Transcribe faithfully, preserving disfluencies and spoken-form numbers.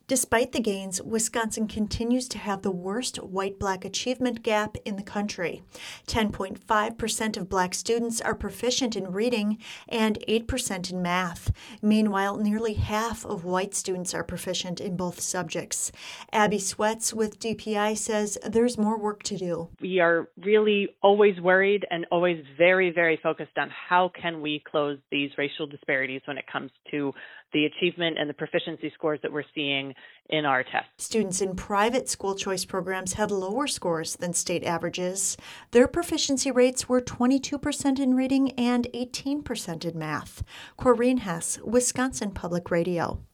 Despite the gains, Wisconsin continues to have the worst white-black achievement gap in the country. ten point five percent of black students are proficient in reading and eight percent in math. Meanwhile, nearly half of white students are proficient in both subjects. Abby Sweats with D P I says there's more work to do. We are really always worried and always very, very focused on how can we close these racial disparities when it comes to the achievement and the proficiency scores that we're seeing in our tests. Students in private school choice programs had lower scores than state averages. Their proficiency rates were twenty-two percent in reading and eighteen percent in math. Corrine Hess, Wisconsin Public Radio.